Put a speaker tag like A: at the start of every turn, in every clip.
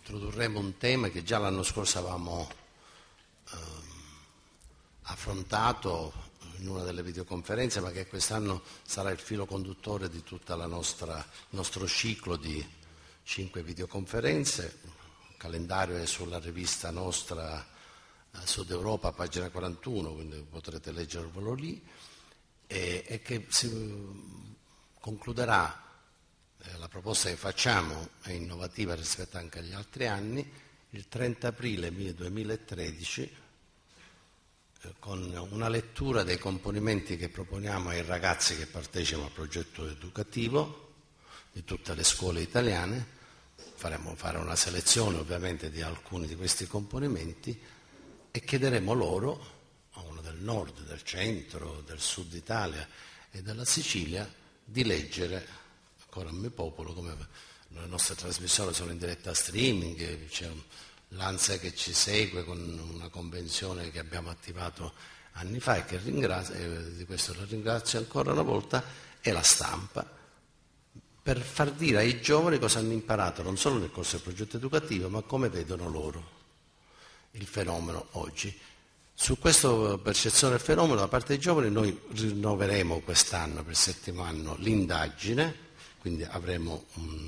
A: introdurremo un tema che già l'anno scorso avevamo affrontato in una delle videoconferenze, ma che quest'anno sarà il filo conduttore di tutto il nostro ciclo di 5 videoconferenze. Il calendario è sulla rivista nostra Sud Europa, pagina 41, quindi potrete leggervelo lì, e che si concluderà. La proposta che facciamo è innovativa rispetto anche agli altri anni, il 30 aprile 2013, con una lettura dei componimenti che proponiamo ai ragazzi che partecipano al progetto educativo di tutte le scuole italiane. Faremo fare una selezione ovviamente di alcuni di questi componimenti e chiederemo loro, a uno del nord, del centro, del sud Italia e della Sicilia, di leggere Coram Me Populo. Come le nostre trasmissioni sono in diretta streaming, c'è l'ANSA che ci segue con una convenzione che abbiamo attivato anni fa e che di questo la ringrazio ancora una volta, e la stampa, per far dire ai giovani cosa hanno imparato non solo nel corso del progetto educativo, ma come vedono loro il fenomeno oggi. Su questa percezione del fenomeno da parte dei giovani noi rinnoveremo quest'anno, per il 7° anno, l'indagine, quindi avremo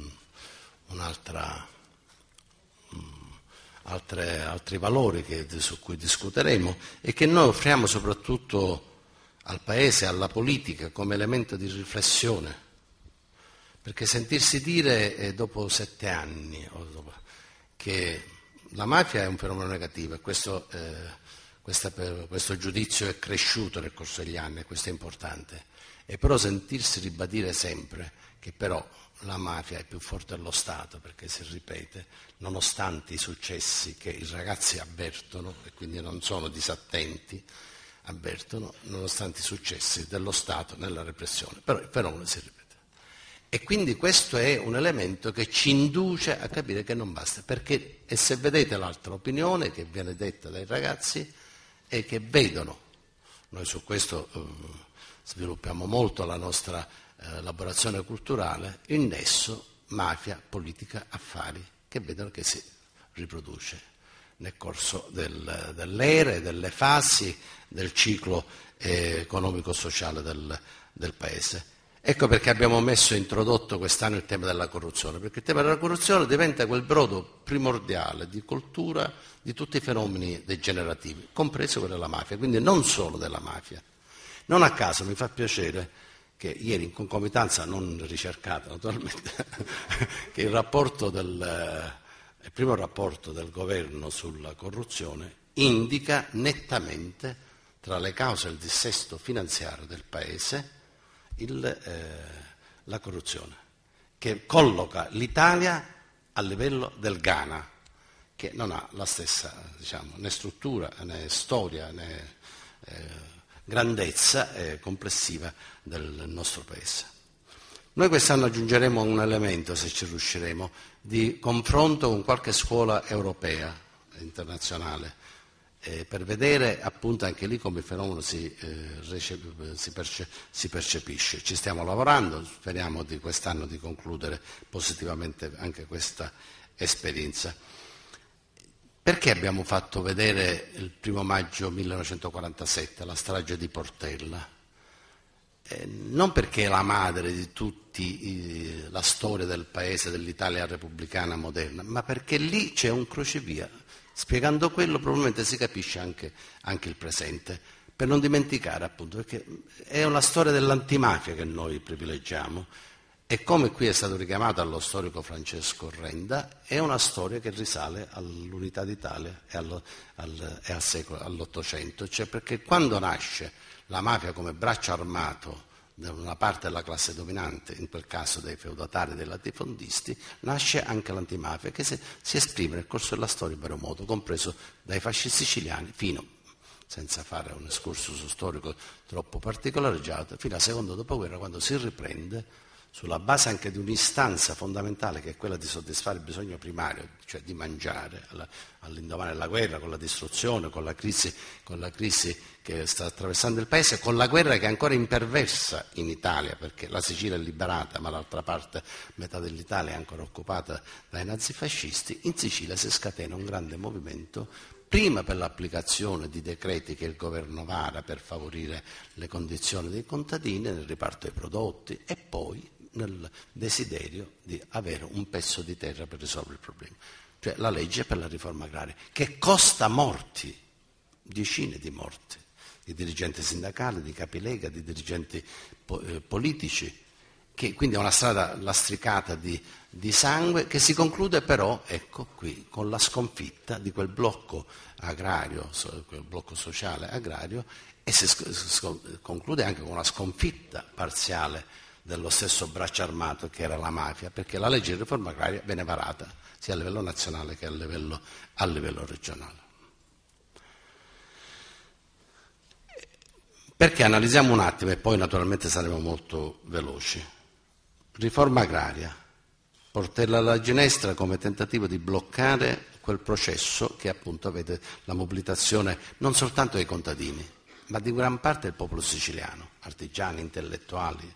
A: altri valori su cui discuteremo e che noi offriamo soprattutto al Paese, alla politica, come elemento di riflessione, perché sentirsi dire dopo 7 anni che la mafia è un fenomeno negativo, e questo giudizio è cresciuto nel corso degli anni, e questo è importante, e però sentirsi ribadire sempre che però la mafia è più forte dello Stato, perché si ripete, nonostante i successi che i ragazzi avvertono, e quindi non sono disattenti, avvertono, nonostante i successi dello Stato nella repressione, però il fenomeno si ripete. E quindi questo è un elemento che ci induce a capire che non basta, perché, e se vedete l'altra opinione che viene detta dai ragazzi, è che vedono, noi su questo sviluppiamo molto la nostra elaborazione culturale, il nesso mafia, politica, affari, che vedono che si riproduce nel corso delle ere, delle fasi del ciclo economico-sociale del Paese. Ecco perché abbiamo introdotto quest'anno il tema della corruzione, perché il tema della corruzione diventa quel brodo primordiale di cultura di tutti i fenomeni degenerativi, compreso quello della mafia, quindi non solo della mafia. Non a caso mi fa piacere che ieri, in concomitanza non ricercata naturalmente, che il primo rapporto del governo sulla corruzione indica nettamente tra le cause del dissesto finanziario del Paese la corruzione, che colloca l'Italia a livello del Ghana, che non ha la stessa, né struttura, né storia, né grandezza complessiva del nostro Paese. Noi quest'anno aggiungeremo un elemento, se ci riusciremo, di confronto con qualche scuola europea e internazionale, per vedere appunto anche lì come il fenomeno si percepisce. Ci stiamo lavorando, speriamo di quest'anno di concludere positivamente anche questa esperienza. Perché abbiamo fatto vedere il 1° maggio 1947, la strage di Portella? Non perché è la madre di tutti la storia del Paese, dell'Italia repubblicana moderna, ma perché lì c'è un crocevia. Spiegando quello probabilmente si capisce anche il presente, per non dimenticare appunto, perché è una storia dell'antimafia che noi privilegiamo, e come qui è stato richiamato allo storico Francesco Renda, è una storia che risale all'unità d'Italia e all'Ottocento, cioè perché quando nasce la mafia come braccio armato da una parte della classe dominante, in quel caso dei feudatari e dei latifondisti, nasce anche l'antimafia, che si esprime nel corso della storia in vario modo, compreso dai fascisti siciliani fino, senza fare un excursus storico troppo particolareggiato, fino al secondo dopoguerra, quando si riprende sulla base anche di un'istanza fondamentale che è quella di soddisfare il bisogno primario, cioè di mangiare, all'indomani della guerra, con la distruzione, con la crisi che sta attraversando il Paese, con la guerra che è ancora imperversa in Italia, perché la Sicilia è liberata, ma l'altra parte, metà dell'Italia, è ancora occupata dai nazifascisti. In Sicilia si scatena un grande movimento, prima per l'applicazione di decreti che il governo vara per favorire le condizioni dei contadini nel riparto dei prodotti, e poi nel desiderio di avere un pezzo di terra per risolvere il problema. Cioè la legge per la riforma agraria, che costa morti, decine di morti, di dirigenti sindacali, di capilega, di dirigenti politici, che quindi è una strada lastricata di sangue, che si conclude però, ecco qui, con la sconfitta di quel blocco agrario, quel blocco sociale agrario, e si conclude anche con una sconfitta parziale dello stesso braccio armato che era la mafia, perché la legge di riforma agraria viene varata sia a livello nazionale che a livello regionale. Perché analizziamo un attimo, e poi naturalmente saremo molto veloci. Riforma agraria, portella alla ginestra come tentativo di bloccare quel processo che appunto vede la mobilitazione non soltanto dei contadini, ma di gran parte del popolo siciliano, artigiani, intellettuali,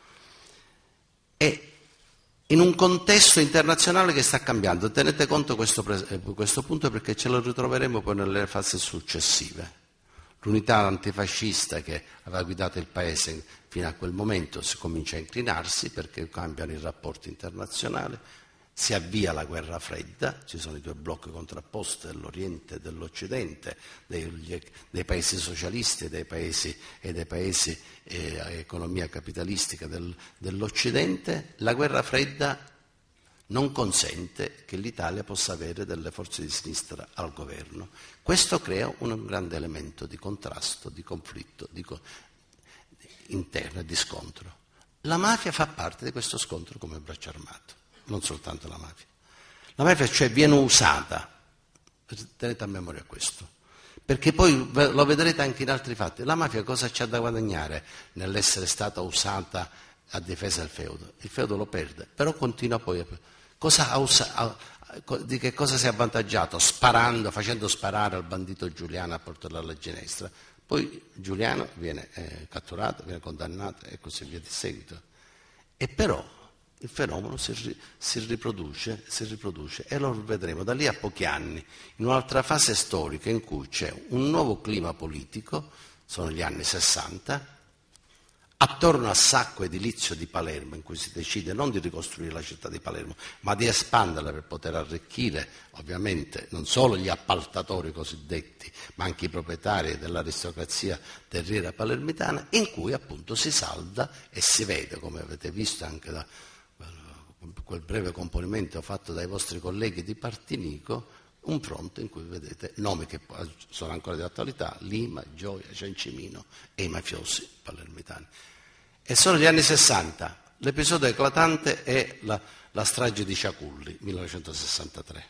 A: e in un contesto internazionale che sta cambiando. Tenete conto questo punto, perché ce lo ritroveremo poi nelle fasi successive. L'unità antifascista che aveva guidato il Paese fino a quel momento si comincia a inclinarsi, perché cambiano i rapporti internazionali, si avvia la guerra fredda, ci sono i due blocchi contrapposti dell'Oriente e dell'Occidente, dei paesi socialisti e dei paesi a economia capitalistica dell'Occidente. La guerra fredda non consente che l'Italia possa avere delle forze di sinistra al governo. Questo crea un grande elemento di contrasto, di conflitto interno e di scontro. La mafia fa parte di questo scontro come braccio armato, non soltanto la mafia. La mafia cioè viene usata, tenete a memoria questo, perché poi lo vedrete anche in altri fatti. La mafia cosa c'ha da guadagnare nell'essere stata usata a difesa del feudo? Il feudo lo perde, però continua poi di che cosa si è avvantaggiato? Sparando, facendo sparare al bandito Giuliano a portarlo alla ginestra. Poi Giuliano viene catturato, viene condannato e così via di seguito. E però il fenomeno si riproduce e lo vedremo da lì a pochi anni, in un'altra fase storica in cui c'è un nuovo clima politico, sono gli anni 60, attorno al sacco edilizio di Palermo, in cui si decide non di ricostruire la città di Palermo, ma di espanderla per poter arricchire ovviamente non solo gli appaltatori cosiddetti, ma anche i proprietari dell'aristocrazia terriera palermitana, in cui appunto si salda e si vede, come avete visto anche da quel breve componimento fatto dai vostri colleghi di Partinico, un fronte in cui vedete nomi che sono ancora di attualità: Lima, Gioia, Ciancimino e i mafiosi palermitani. E sono gli anni 60, l'episodio eclatante è la strage di Ciaculli, 1963.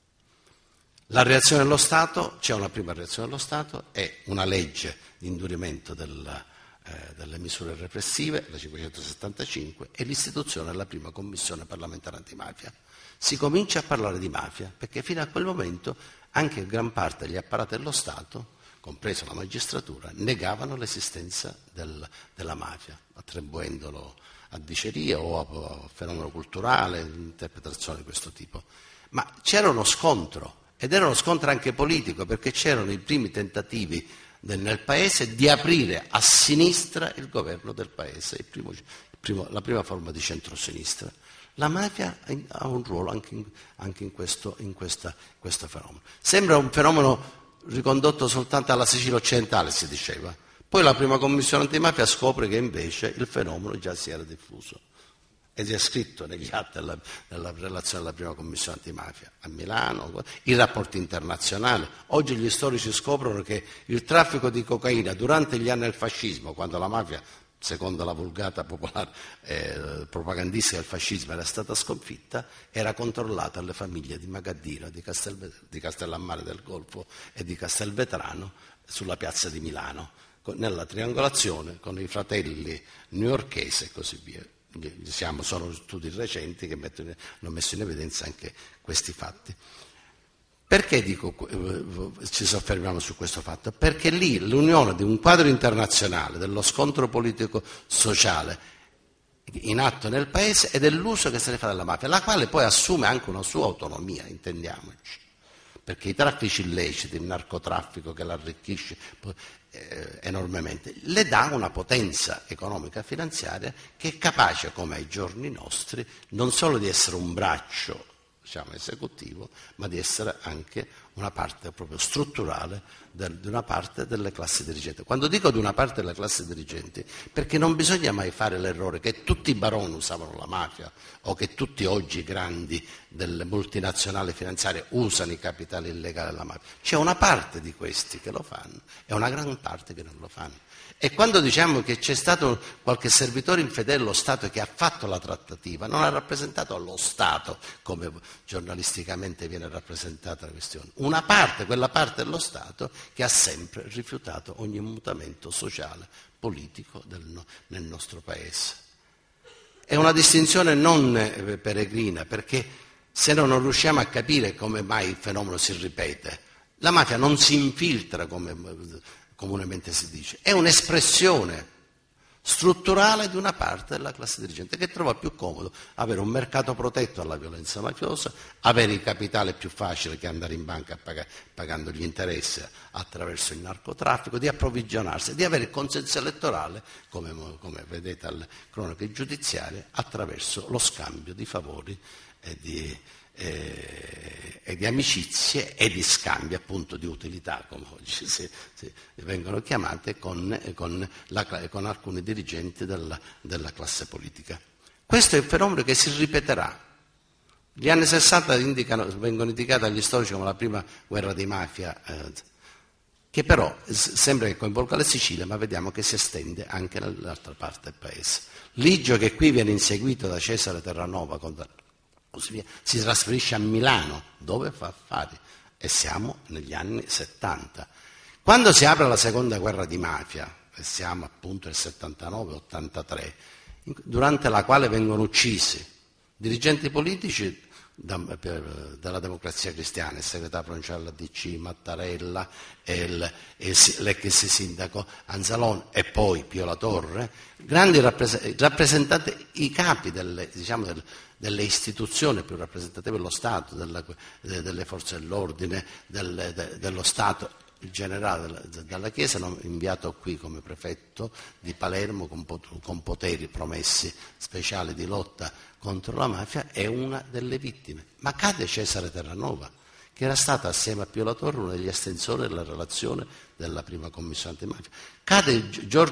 A: La reazione dello Stato, c'è una prima reazione dello Stato, è una legge di indurimento delle misure repressive, la 575, e l'istituzione della prima commissione parlamentare antimafia. Si comincia a parlare di mafia, perché fino a quel momento anche gran parte degli apparati dello Stato, compresa la magistratura, negavano l'esistenza della mafia, attribuendolo a diceria o a fenomeno culturale, interpretazioni di questo tipo. Ma c'era uno scontro, ed era uno scontro anche politico, perché c'erano i primi tentativi nel Paese di aprire a sinistra il governo del Paese, la prima forma di centrosinistra. La mafia ha un ruolo anche in questo fenomeno. Sembra un fenomeno ricondotto soltanto alla Sicilia occidentale, si diceva. Poi la prima commissione antimafia scopre che invece il fenomeno già si era diffuso. Ed è scritto negli atti della relazione della prima commissione antimafia a Milano, i rapporti internazionali. Oggi gli storici scoprono che il traffico di cocaina durante gli anni del fascismo, quando la mafia, secondo la vulgata popolare propagandistica del fascismo, era stata sconfitta, era controllata alle famiglie di Magaddino, di Castellammare del Golfo e di Castelvetrano sulla piazza di Milano, nella triangolazione con i fratelli newyorkesi e così via. sono studi recenti che hanno messo in evidenza anche questi fatti. Perché ci soffermiamo su questo fatto? Perché lì l'unione di un quadro internazionale, dello scontro politico-sociale in atto nel Paese e dell'uso che se ne fa della mafia, la quale poi assume anche una sua autonomia, intendiamoci, perché i traffici illeciti, il narcotraffico che l'arricchisce enormemente, le dà una potenza economica e finanziaria che è capace, come ai giorni nostri, non solo di essere un braccio esecutivo, ma di essere anche una parte proprio strutturale di una parte delle classi dirigenti. Quando dico di una parte delle classi dirigenti, perché non bisogna mai fare l'errore che tutti i baroni usavano la mafia o che tutti oggi i grandi delle multinazionali finanziarie usano i capitali illegali della mafia. C'è una parte di questi che lo fanno e una gran parte che non lo fanno. E quando diciamo che c'è stato qualche servitore infedele dello Stato che ha fatto la trattativa, non ha rappresentato lo Stato come giornalisticamente viene rappresentata la questione. Una parte, quella parte dello Stato che ha sempre rifiutato ogni mutamento sociale, politico nel nostro Paese. È una distinzione non peregrina, perché se no non riusciamo a capire come mai il fenomeno si ripete. La mafia non si infiltra come comunemente si dice, è un'espressione strutturale di una parte della classe dirigente che trova più comodo avere un mercato protetto alla violenza mafiosa, avere il capitale più facile che andare in banca pagando gli interessi attraverso il narcotraffico, di approvvigionarsi, di avere il consenso elettorale, come vedete alle cronache giudiziarie, attraverso lo scambio di favori e di amicizie e di scambi appunto di utilità, come oggi vengono chiamate, con alcuni dirigenti della classe politica. Questo è il fenomeno che si ripeterà. Gli anni 60 vengono indicati dagli storici come la prima guerra di mafia, che però sembra che coinvolga la Sicilia, ma vediamo che si estende anche nell'altra parte del Paese. Ligio, che qui viene inseguito da Cesare Terranova, così via, si trasferisce a Milano, dove fa affari, e siamo negli anni 70. Quando si apre la seconda guerra di mafia, e siamo appunto nel 79-83, durante la quale vengono uccisi dirigenti politici della Democrazia Cristiana, il segretario provinciale della DC Mattarella, l'ex sindaco Anzalone e poi Pio La Torre, grandi rappresentanti, i capi delle istituzioni più rappresentative dello Stato, delle forze dell'ordine, dello Stato. Il generale della Chiesa l'ho inviato qui come prefetto di Palermo con poteri promessi speciali di lotta contro la mafia, è una delle vittime. Ma cade Cesare Terranova, che era stato assieme a Pio La Torre uno degli estensori della relazione della prima commissione antimafia. Cade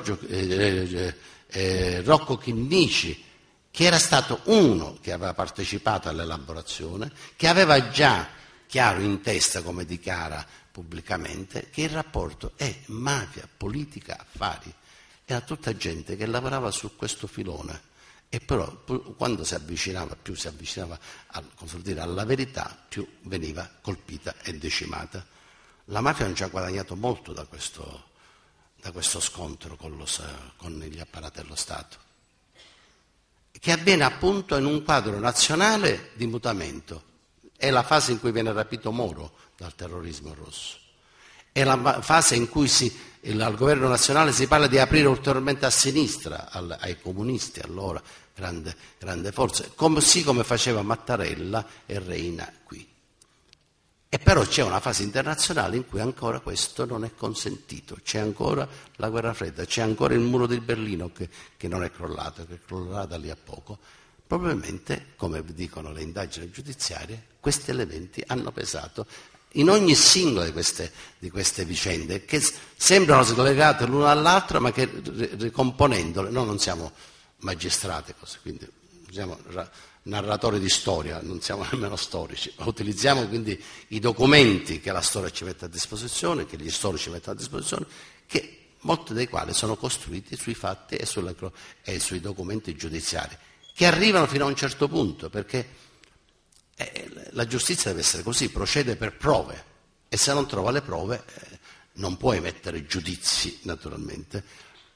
A: Rocco Chinnici, che era stato uno che aveva partecipato all'elaborazione, che aveva già chiaro in testa, come dichiara pubblicamente, che il rapporto è mafia, politica, affari. Era tutta gente che lavorava su questo filone e però quando più si avvicinava alla verità, più veniva colpita e decimata. La mafia non ci ha guadagnato molto da questo scontro con gli apparati dello Stato, che avviene appunto in un quadro nazionale di mutamento. È la fase in cui viene rapito Moro dal terrorismo rosso. È la fase in cui al governo nazionale si parla di aprire ulteriormente a sinistra, ai comunisti, allora grande forza, così come faceva Mattarella e Reina qui. E però c'è una fase internazionale in cui ancora questo non è consentito, c'è ancora la guerra fredda, c'è ancora il muro di Berlino che non è crollato, che crollerà da lì a poco. Probabilmente, come dicono le indagini giudiziarie, questi elementi hanno pesato in ogni singola di queste vicende, che sembrano slegate l'una dall'altra, ma che ricomponendole, noi non siamo magistrati, quindi siamo narratori di storia, non siamo nemmeno storici, ma utilizziamo quindi i documenti che la storia ci mette a disposizione, che gli storici mettono a disposizione, che molti dei quali sono costruiti sui fatti e sui documenti giudiziari, che arrivano fino a un certo punto, perché la giustizia deve essere così, procede per prove, e se non trova le prove non può emettere giudizi, naturalmente.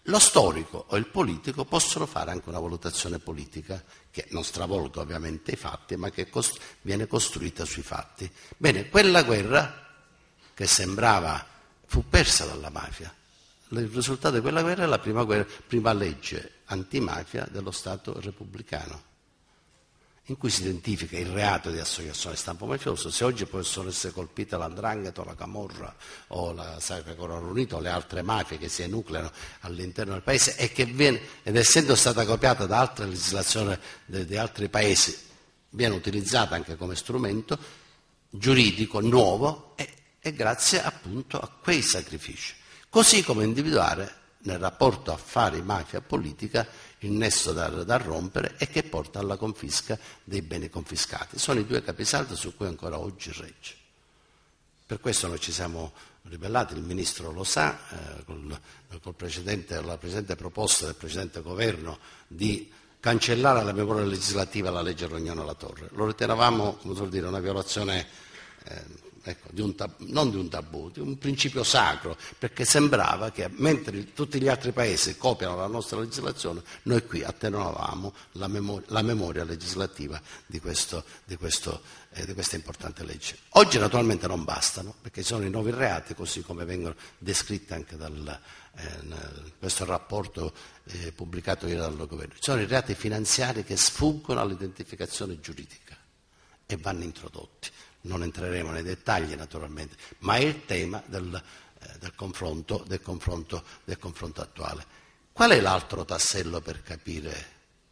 A: Lo storico o il politico possono fare anche una valutazione politica che non stravolga ovviamente i fatti, ma che viene costruita sui fatti. Bene, quella guerra che sembrava fu persa dalla mafia. Il risultato di quella guerra è la prima legge antimafia dello Stato repubblicano, in cui si identifica il reato di associazione stampo mafioso. Se oggi possono essere colpite l''ndrangheta o la camorra o la Sacra Corona Unita o le altre mafie che si enucleano all'interno del paese ed essendo stata copiata da altre legislazioni di altri paesi, viene utilizzata anche come strumento giuridico nuovo e grazie appunto a quei sacrifici. Così come individuare nel rapporto affari, mafia, politica, il nesso da rompere e che porta alla confisca dei beni confiscati. Sono i due capisaldi su cui ancora oggi regge. Per questo noi ci siamo ribellati, il Ministro lo sa, con la precedente proposta del precedente governo di cancellare la memoria legislativa la legge Rognoni-La Torre. Lo ritenevamo, come suol dire, una violazione non di un tabù, di un principio sacro, perché sembrava che mentre tutti gli altri paesi copiano la nostra legislazione, noi qui attenuavamo la memoria legislativa di questa importante legge. Oggi naturalmente non bastano, perché sono i nuovi reati, così come vengono descritti anche questo rapporto pubblicato ieri dal governo. Sono i reati finanziari che sfuggono all'identificazione giuridica e vanno introdotti. Non entreremo nei dettagli naturalmente, ma è il tema del confronto attuale. Qual è l'altro tassello per capire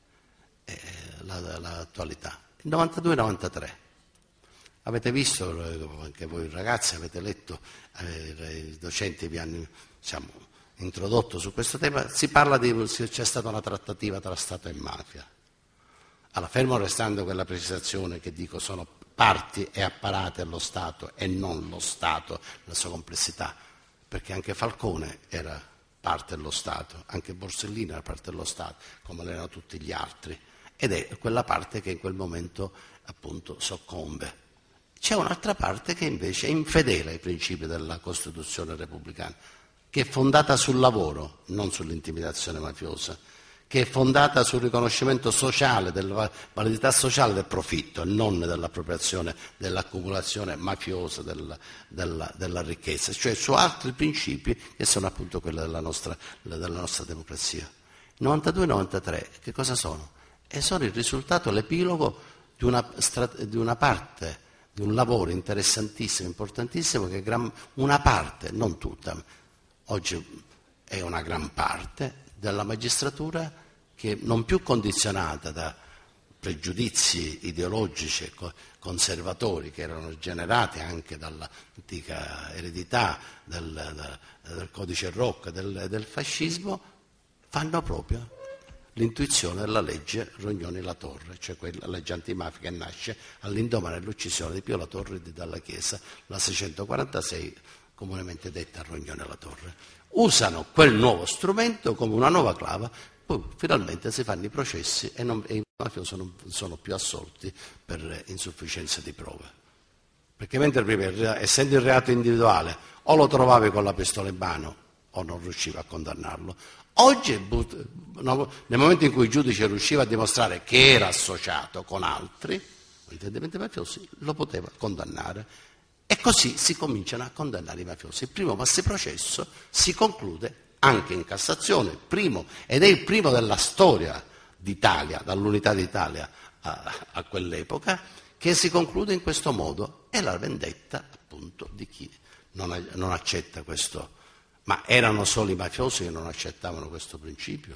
A: l'attualità? Il 92-93. Avete visto, anche voi ragazzi, avete letto, i docenti vi hanno introdotto su questo tema, si parla c'è stata una trattativa tra Stato e mafia. Allora, fermo restando quella precisazione che dico sono parti e apparati allo Stato e non lo Stato nella sua complessità, perché anche Falcone era parte dello Stato, anche Borsellino era parte dello Stato, come erano tutti gli altri, ed è quella parte che in quel momento appunto soccombe. C'è un'altra parte che invece è infedele ai principi della Costituzione repubblicana, che è fondata sul lavoro, non sull'intimidazione mafiosa, che è fondata sul riconoscimento sociale, della validità sociale del profitto, non dell'appropriazione, dell'accumulazione mafiosa della ricchezza, cioè su altri principi che sono appunto quelli della nostra democrazia. 92-93 che cosa sono? E sono il risultato, l'epilogo di una parte, di un lavoro interessantissimo, importantissimo, che una parte, non tutta, oggi è una gran parte della magistratura che non più condizionata da pregiudizi ideologici e conservatori che erano generati anche dall'antica eredità del codice Rocca, del fascismo, fanno proprio l'intuizione della legge Rognoni-La Torre, cioè quella legge antimafia che nasce all'indomani dell'uccisione di Pio La Torre e di Dalla Chiesa, la 646, comunemente detta Rognoni-La Torre. Usano quel nuovo strumento come una nuova clava, poi finalmente si fanno i processi e i mafiosi non sono più assolti per insufficienza di prove. Perché mentre prima, essendo il reato individuale, o lo trovavi con la pistola in mano o non riusciva a condannarlo. Oggi, nel momento in cui il giudice riusciva a dimostrare che era associato con altri, evidentemente mafiosi, lo poteva condannare. E così si cominciano a condannare i mafiosi. Il primo massiprocesso si conclude anche in Cassazione, ed è il primo della storia d'Italia, dall'unità d'Italia a quell'epoca, che si conclude in questo modo. È la vendetta appunto di chi non accetta questo. Ma erano solo i mafiosi che non accettavano questo principio?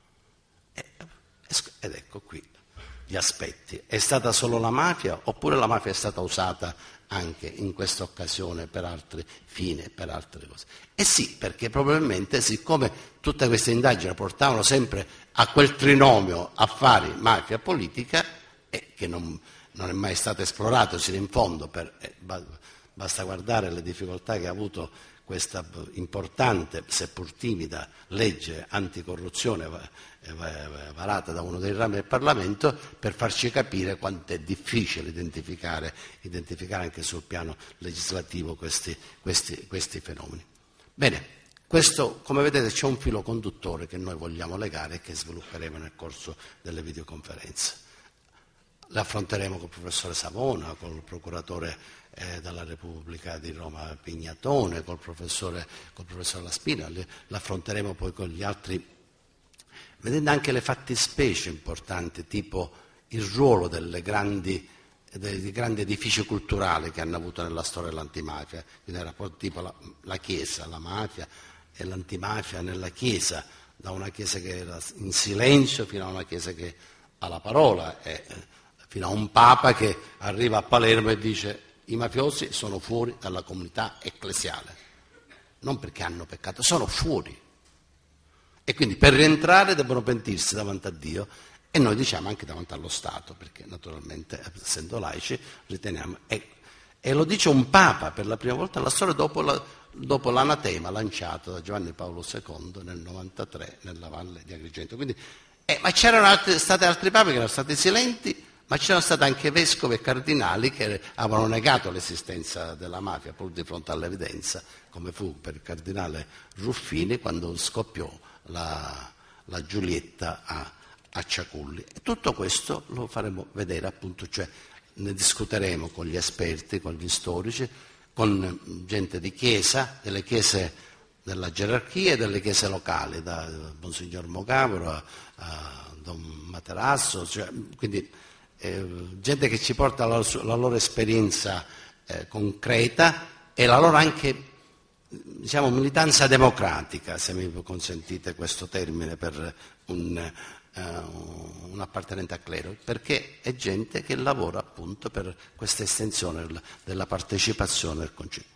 A: Ed ecco qui gli aspetti. È stata solo la mafia oppure la mafia è stata usata anche in questa occasione per altri fini, per altre cose? E sì, perché probabilmente siccome tutte queste indagini portavano sempre a quel trinomio affari, mafia, politica, che non è mai stato esplorato sino in fondo, basta guardare le difficoltà che ha avuto questa importante, seppur timida, legge anticorruzione varata da uno dei rami del Parlamento per farci capire quanto è difficile identificare anche sul piano legislativo questi fenomeni. Bene, Questo, come vedete, c'è un filo conduttore che noi vogliamo legare e che svilupperemo nel corso delle videoconferenze. Le affronteremo col professore Savona, col procuratore della Repubblica di Roma Pignatone, col professore La Spina, le affronteremo poi con gli altri, vedendo anche le fattispecie importanti, tipo il ruolo dei grandi edifici culturali che hanno avuto nella storia dell'antimafia, quindi rapporti tipo la Chiesa, la mafia e l'antimafia nella Chiesa, da una Chiesa che era in silenzio fino a una Chiesa che ha la parola, fino a un Papa che arriva a Palermo e dice i mafiosi sono fuori dalla comunità ecclesiale, non perché hanno peccato, sono fuori. E quindi per rientrare devono pentirsi davanti a Dio e noi diciamo anche davanti allo Stato, perché naturalmente essendo laici riteniamo, e lo dice un Papa per la prima volta nella storia dopo l'anatema lanciato da Giovanni Paolo II nel 93 nella Valle di Agrigento. Quindi, ma c'erano stati altri papi che erano stati silenti, ma c'erano stati anche vescovi e cardinali che avevano negato l'esistenza della mafia pur di fronte all'evidenza, come fu per il cardinale Ruffini quando scoppiò la Giulietta a Ciaculli. E tutto questo lo faremo vedere, appunto, cioè ne discuteremo con gli esperti, con gli storici, con gente di chiesa, delle chiese della gerarchia e delle chiese locali, da Monsignor Mogavero a Don Materasso, cioè, quindi gente che ci porta la loro esperienza concreta e la loro anche, diciamo, militanza democratica, se mi consentite questo termine per un appartenente a clero, perché è gente che lavora appunto per questa estensione della partecipazione al concetto.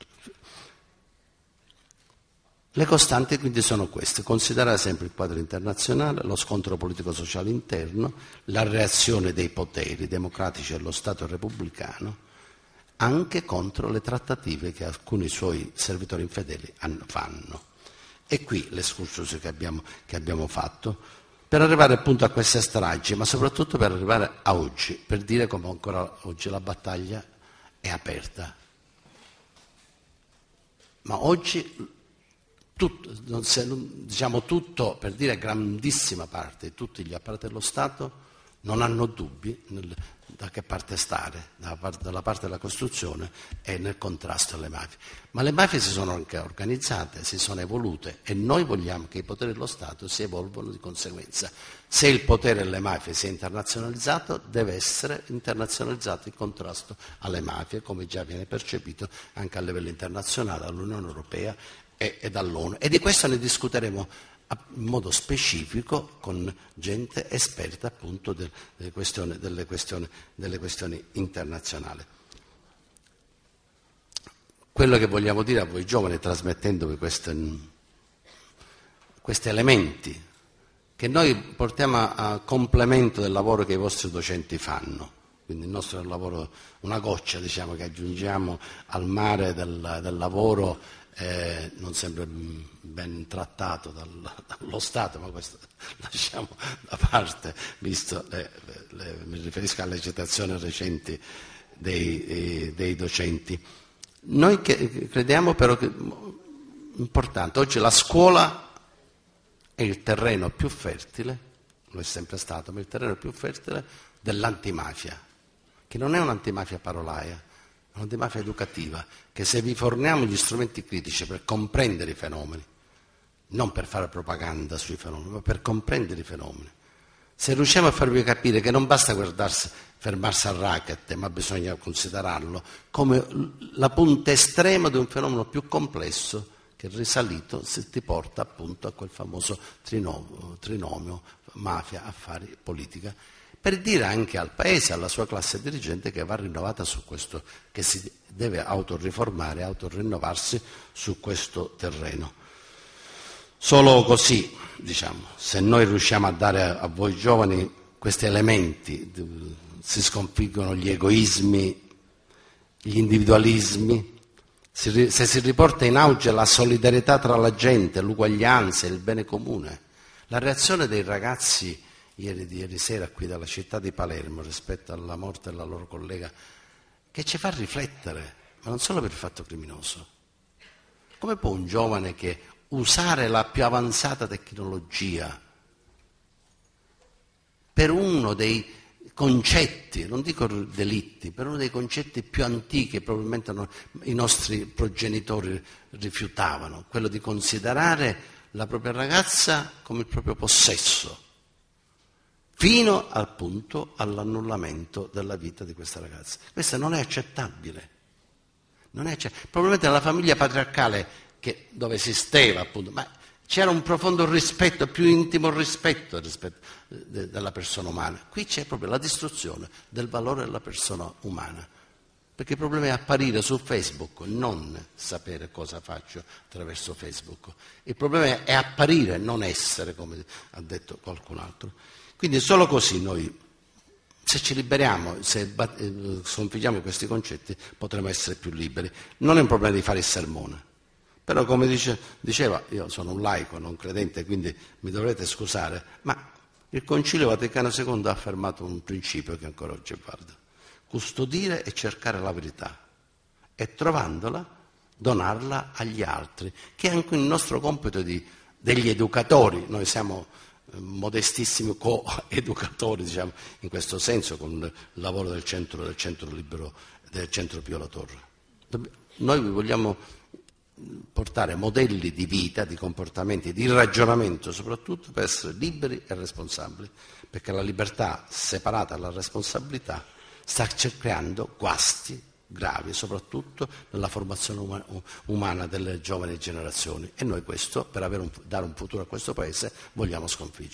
A: Le costanti quindi sono queste: considerare sempre il quadro internazionale, lo scontro politico-sociale interno, la reazione dei poteri democratici dello Stato repubblicano, anche contro le trattative che alcuni suoi servitori infedeli fanno. E qui l'escursus che abbiamo fatto, per arrivare appunto a queste stragi, ma soprattutto per arrivare a oggi, per dire come ancora oggi la battaglia è aperta. Ma oggi tutto, per dire grandissima parte, tutti gli apparati dello Stato non hanno dubbi da che parte stare, dalla parte della Costituzione e nel contrasto alle mafie. Ma le mafie si sono anche organizzate, si sono evolute e noi vogliamo che i poteri dello Stato si evolvano di conseguenza. Se il potere delle mafie si è internazionalizzato, deve essere internazionalizzato il contrasto alle mafie, come già viene percepito anche a livello internazionale, dall'Unione Europea e dall'ONU. E di questo ne discuteremo in modo specifico con gente esperta appunto delle questioni internazionali. Quello che vogliamo dire a voi giovani, trasmettendovi questi elementi che noi portiamo a complemento del lavoro che i vostri docenti fanno, quindi il nostro lavoro, una goccia, diciamo, che aggiungiamo al mare del lavoro non sempre ben trattato dallo Stato, ma questo lasciamo da parte, visto mi riferisco alle citazioni recenti dei docenti. Noi crediamo però che importante, oggi la scuola è il terreno più fertile, lo è sempre stato, ma il terreno più fertile dell'antimafia, che non è un'antimafia parolaia, è un'antimafia educativa, che se vi forniamo gli strumenti critici per comprendere i fenomeni, non per fare propaganda sui fenomeni, ma per comprendere i fenomeni, se riusciamo a farvi capire che non basta fermarsi al racket, ma bisogna considerarlo come la punta estrema di un fenomeno più complesso che risalito se ti porta appunto a quel famoso trinomio mafia, affari, politica, per dire anche al Paese, alla sua classe dirigente che va rinnovata su questo, che si deve autoriformare, autorinnovarsi su questo terreno. Solo così, diciamo, se noi riusciamo a dare a voi giovani questi elementi, si sconfiggono gli egoismi, gli individualismi, se si riporta in auge la solidarietà tra la gente, l'uguaglianza, il bene comune. La reazione dei ragazzi ieri sera qui dalla città di Palermo rispetto alla morte della loro collega, che ci fa riflettere, ma non solo per il fatto criminoso. Come può un giovane che usare la più avanzata tecnologia per uno dei concetti, non dico delitti, per uno dei concetti più antichi, probabilmente i nostri progenitori rifiutavano, quello di considerare la propria ragazza come il proprio possesso, fino al punto all'annullamento della vita di questa ragazza. Questo non è accettabile. Probabilmente nella famiglia patriarcale dove esisteva, appunto, ma c'era un profondo rispetto, più intimo rispetto della persona umana. Qui c'è proprio la distruzione del valore della persona umana, perché il problema è apparire su Facebook, non sapere cosa faccio attraverso Facebook. Il problema è apparire, non essere, come ha detto qualcun altro. Quindi solo così noi, se ci liberiamo, se sconfiggiamo questi concetti, potremo essere più liberi. Non è un problema di fare il sermone, però come diceva, io sono un laico, non credente, quindi mi dovrete scusare, ma il Concilio Vaticano II ha affermato un principio che ancora oggi guarda: custodire e cercare la verità e trovandola donarla agli altri, che è anche il nostro compito degli educatori. Noi siamo modestissimi co-educatori, diciamo, in questo senso, con il lavoro del centro libero, del centro Pio La Torre. Noi vi vogliamo portare modelli di vita, di comportamenti, di ragionamento, soprattutto per essere liberi e responsabili, perché la libertà separata dalla responsabilità sta creando guasti gravi, soprattutto nella formazione umana delle giovani generazioni, e noi questo, per dare un futuro a questo Paese, vogliamo sconfiggere.